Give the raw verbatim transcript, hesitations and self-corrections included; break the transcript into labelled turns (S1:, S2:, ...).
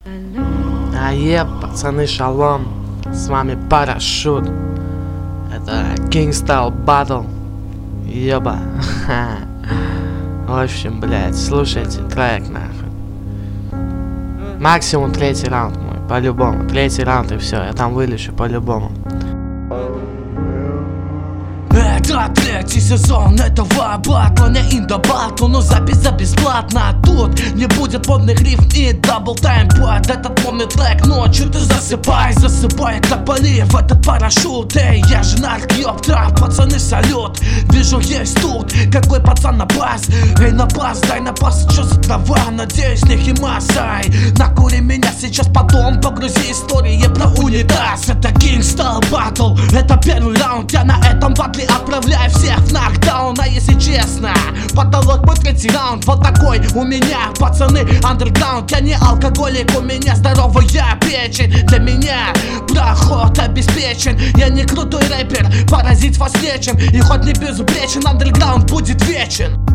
S1: А еб, пацаны, шалом, с вами Парашют. Это King Style Battle. Еба. В общем, блядь, слушайте трек нахуй. Максимум третий раунд мой, по-любому. Третий раунд и все, я там вылечу по-любому.
S2: Это третий сезон этого батла, не индо-батл, но запись за бесплатно. Тут не будет полных рифм и дабл тайм под этот полный трек. Ночью ты засыпай, засыпай, как полив этот парашют. Эй, я же нарк, ёпта, пацаны, салют. Вижу, есть тут какой пацан на бас. Эй, на бас, дай на бас, чё за трава? Надеюсь, не химасай. Накури меня сейчас, потом погрузи истории про унитаз. Это King Style Battle, это первый раунд. Я на этом батле отправляю всех в нокдаун. А если честно, потолок мой третий раунд. Вот такой у меня, пацаны, андерграунд. Я не алкоголик, у меня здоровая печень. Для меня проход обеспечен. Я не крутой рэпер, поразить вас нечем. И хоть не безупречен, андерграунд будет вечен.